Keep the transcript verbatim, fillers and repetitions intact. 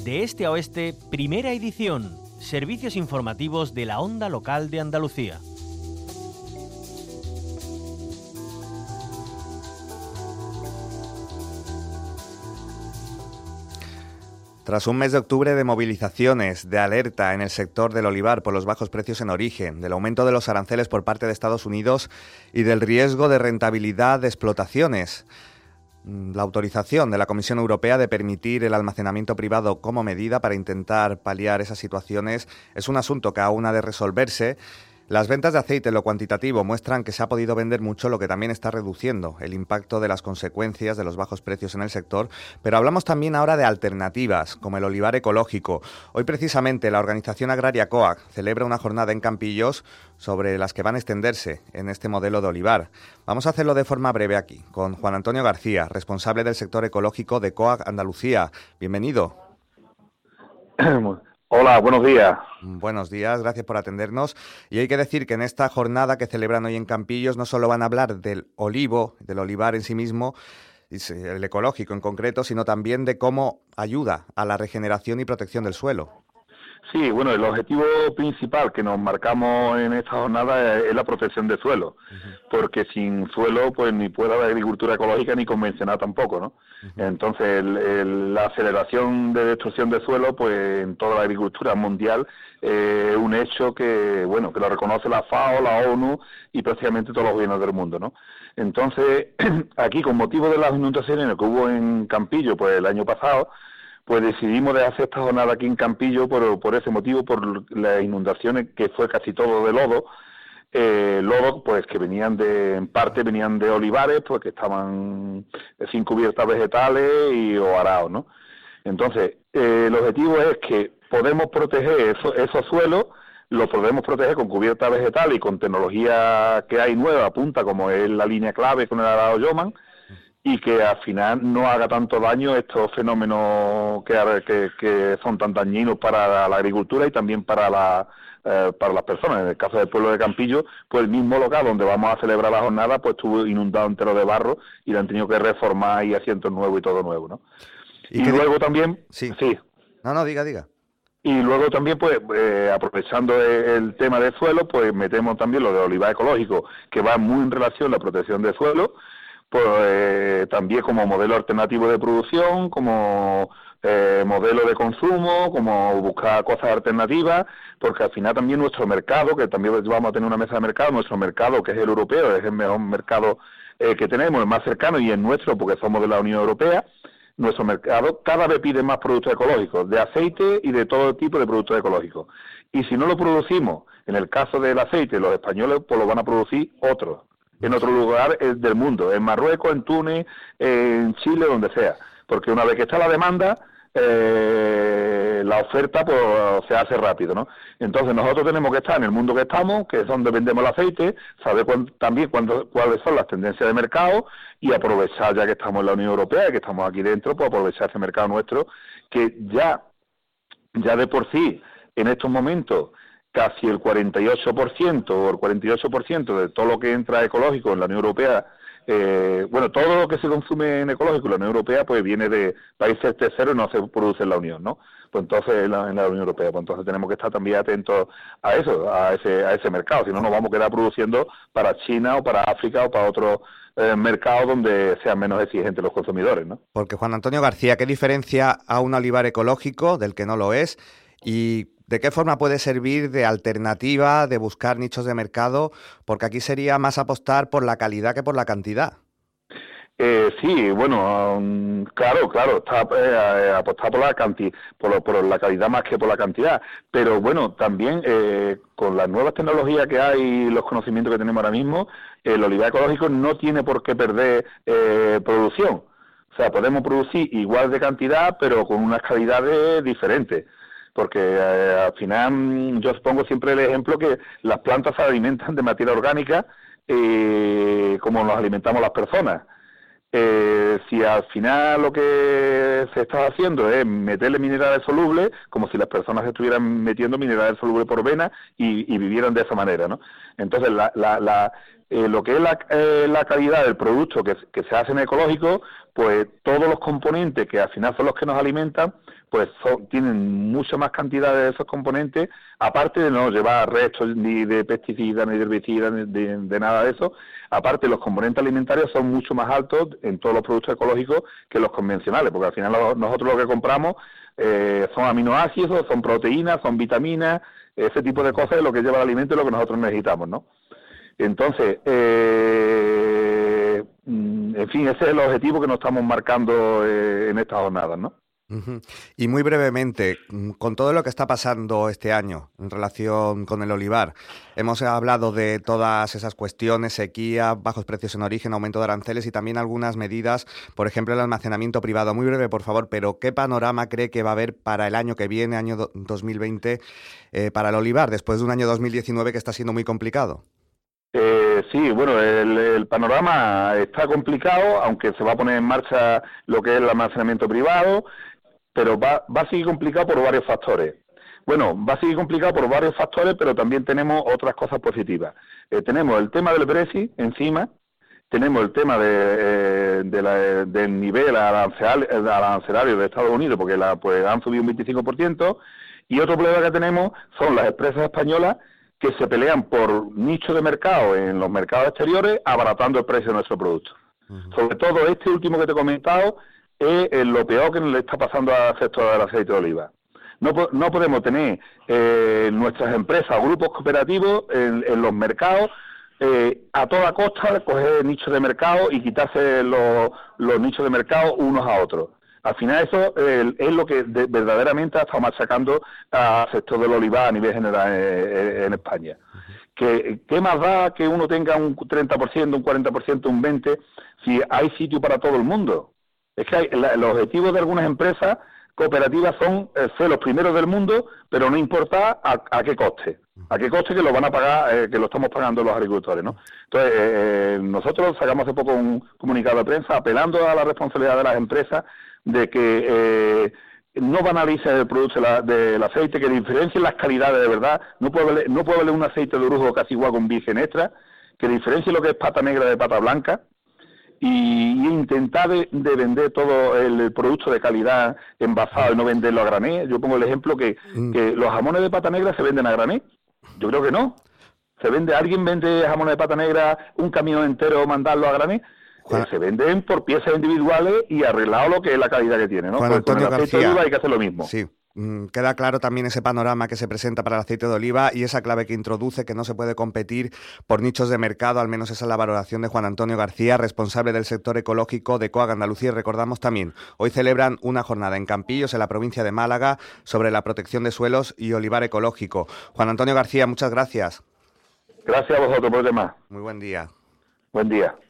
De este a oeste, primera edición. Servicios informativos de la Onda Local de Andalucía. Tras un mes de octubre de movilizaciones, de alerta en el sector del olivar por los bajos precios en origen, del aumento de los aranceles por parte de Estados Unidos y del riesgo de rentabilidad de explotaciones, la autorización de la Comisión Europea de permitir el almacenamiento privado como medida para intentar paliar esas situaciones es un asunto que aún ha de resolverse. Las ventas de aceite en lo cuantitativo muestran que se ha podido vender mucho, lo que también está reduciendo el impacto de las consecuencias de los bajos precios en el sector, pero hablamos también ahora de alternativas, como el olivar ecológico. Hoy precisamente la organización agraria COAG celebra una jornada en Campillos sobre las que van a extenderse en este modelo de olivar. Vamos a hacerlo de forma breve aquí, con Juan Antonio García, responsable del sector ecológico de COAG Andalucía. Bienvenido. Hola, buenos días. Buenos días, gracias por atendernos. Y hay que decir que en esta jornada que celebran hoy en Campillos no solo van a hablar del olivo, del olivar en sí mismo, el ecológico en concreto, sino también de cómo ayuda a la regeneración y protección del suelo. Sí, bueno, el objetivo principal que nos marcamos en esta jornada es, es la protección del suelo, uh-huh. porque sin suelo pues ni puede haber agricultura ecológica ni convencional tampoco, ¿no? Uh-huh. Entonces el, el, la aceleración de destrucción de suelo pues en toda la agricultura mundial es eh, un hecho que, bueno, que lo reconoce la FAO, la ONU y prácticamente todos los gobiernos del mundo, ¿no? Entonces aquí con motivo de las inundaciones que hubo en Campillo pues el año pasado, pues decidimos de hacer esta jornada aquí en Campillo por, por ese motivo, por las inundaciones, que fue casi todo de lodo, eh, lodo pues que venían de, en parte venían de olivares, pues que estaban sin cubiertas vegetales y o arados, ¿no? Entonces, eh, el objetivo es que podemos proteger eso, esos suelos, los podemos proteger con cubierta vegetal y con tecnología que hay nueva, punta, como es la línea clave con el arado Yoman, y que al final no haga tanto daño estos fenómenos que, que, que son tan dañinos para la agricultura y también para la eh, para las personas. En el caso del pueblo de Campillo, pues el mismo local donde vamos a celebrar la jornada, pues estuvo inundado entero de barro y le han tenido que reformar y asientos nuevos y todo nuevo, ¿no? Y, y luego también... Sí. sí. No, no, diga, diga. Y luego también, pues, eh, aprovechando el tema del suelo, pues metemos también lo de olivar ecológico, que va muy en relación a la protección del suelo, pues eh, también como modelo alternativo de producción, como eh, modelo de consumo, como buscar cosas alternativas, porque al final también nuestro mercado, que también vamos a tener una mesa de mercado, nuestro mercado, que es el europeo, es el mejor mercado eh, que tenemos, el más cercano y es nuestro porque somos de la Unión Europea, nuestro mercado cada vez pide más productos ecológicos, de aceite y de todo tipo de productos ecológicos. Y si no lo producimos, en el caso del aceite, los españoles pues lo van a producir otros, en otro lugar del mundo, en Marruecos, en Túnez, en Chile, donde sea. Porque una vez que está la demanda, eh, la oferta pues se hace rápido, ¿no? Entonces nosotros tenemos que estar en el mundo que estamos, que es donde vendemos el aceite, saber cuán, también cuándo, cuáles son las tendencias de mercado y aprovechar, ya que estamos en la Unión Europea, que estamos aquí dentro, pues aprovechar ese mercado nuestro, que ya, ya de por sí, en estos momentos, casi el cuarenta y ocho por ciento o el cuarenta y ocho por ciento de todo lo que entra ecológico en la Unión Europea, eh, bueno, todo lo que se consume en ecológico en la Unión Europea pues viene de países terceros y no se produce en la Unión, ¿no? Pues entonces en la, en la Unión Europea, pues entonces tenemos que estar también atentos a eso, a ese a ese mercado, si no nos vamos a quedar produciendo para China o para África o para otros eh, mercados donde sean menos exigentes los consumidores, ¿no? Porque Juan Antonio García, ¿qué diferencia a un olivar ecológico del que no lo es? Y ¿de qué forma puede servir de alternativa, de buscar nichos de mercado? Porque aquí sería más apostar por la calidad que por la cantidad. Eh, sí, bueno, um, claro, claro, está eh, apostar por la cantidad, por, por la calidad más que por la cantidad. Pero bueno, también eh, con las nuevas tecnologías que hay y los conocimientos que tenemos ahora mismo, el olivar ecológico no tiene por qué perder eh, producción. O sea, podemos producir igual de cantidad, pero con unas calidades diferentes. Porque eh, al final yo pongo siempre el ejemplo que las plantas se alimentan de materia orgánica eh, como nos alimentamos las personas. Eh, si al final lo que se está haciendo es meterle minerales solubles, como si las personas estuvieran metiendo minerales solubles por vena y, y vivieran de esa manera, ¿no? Entonces, la, la, la, eh, lo que es la, eh, la calidad del producto que, que se hace en ecológico, pues todos los componentes que al final son los que nos alimentan, pues son, tienen mucha más cantidad de esos componentes, aparte de no llevar restos ni de pesticidas, ni de herbicidas, ni de, de nada de eso. Aparte, los componentes alimentarios son mucho más altos en todos los productos ecológicos que los convencionales, porque al final lo, nosotros lo que compramos eh, son aminoácidos, son proteínas, son vitaminas, ese tipo de cosas es lo que lleva el alimento y lo que nosotros necesitamos, ¿no? Entonces, eh, en fin, ese es el objetivo que nos estamos marcando eh, en estas jornadas, ¿no? Uh-huh. Y muy brevemente, con todo lo que está pasando este año en relación con el olivar, hemos hablado de todas esas cuestiones, sequía, bajos precios en origen, aumento de aranceles y también algunas medidas, por ejemplo el almacenamiento privado. Muy breve, por favor, pero ¿qué panorama cree que va a haber para el año que viene, año dos mil veinte, eh, para el olivar, después de un año dos mil diecinueve que está siendo muy complicado? Eh, sí, bueno, el, el panorama está complicado, aunque se va a poner en marcha lo que es el almacenamiento privado, pero va, va a seguir complicado por varios factores. Bueno, va a seguir complicado por varios factores, pero también tenemos otras cosas positivas. Eh, tenemos el tema del Brexit encima, tenemos el tema de, eh, de la, del nivel arancelario, arancelario de Estados Unidos, porque la, pues, han subido un veinticinco por ciento, y otro problema que tenemos son las empresas españolas que se pelean por nicho de mercado en los mercados exteriores, abaratando el precio de nuestro producto. Uh-huh. Sobre todo este último que te he comentado, es eh, lo peor que le está pasando al sector del aceite de oliva. No, no podemos tener eh, nuestras empresas o grupos cooperativos en, en los mercados eh, a toda costa, coger nichos de mercado y quitarse los, los nichos de mercado unos a otros. Al final eso eh, es lo que de, verdaderamente ha estado machacando al sector del olivar a nivel general en, en España. ¿Qué, ¿Qué más da que uno tenga un treinta por ciento, un cuarenta por ciento, un veinte por ciento si hay sitio para todo el mundo? Es que hay, la, los objetivos de algunas empresas cooperativas son eh, ser los primeros del mundo, pero no importa a, a qué coste. A qué coste que lo van a pagar, eh, que lo estamos pagando los agricultores, ¿no? Entonces, eh, nosotros sacamos hace poco un comunicado de prensa apelando a la responsabilidad de las empresas de que eh, no banalicen el producto de la, del aceite, que diferencien las calidades de verdad. No puede valer, no puede valer un aceite de lujo casi igual con virgen extra, que diferencie lo que es pata negra de pata blanca. Y intentar de, de vender todo el producto de calidad envasado y no venderlo a granel. Yo pongo el ejemplo que, mm. que los jamones de pata negra se venden a granel. Yo creo que no. Se vende, ¿alguien vende jamones de pata negra un camión entero mandarlo a granel? Eh, se venden por piezas individuales y arreglado lo que es la calidad que tiene, ¿no? Juan Antonio Pues con el aceite de oliva hay que hacer lo mismo. Sí. Queda claro también ese panorama que se presenta para el aceite de oliva y esa clave que introduce, que no se puede competir por nichos de mercado, al menos esa es la valoración de Juan Antonio García, responsable del sector ecológico de Coag Andalucía. Y recordamos también, hoy celebran una jornada en Campillos, en la provincia de Málaga, sobre la protección de suelos y olivar ecológico. Juan Antonio García, muchas gracias. Gracias a vosotros por el tema. Muy buen día. Buen día.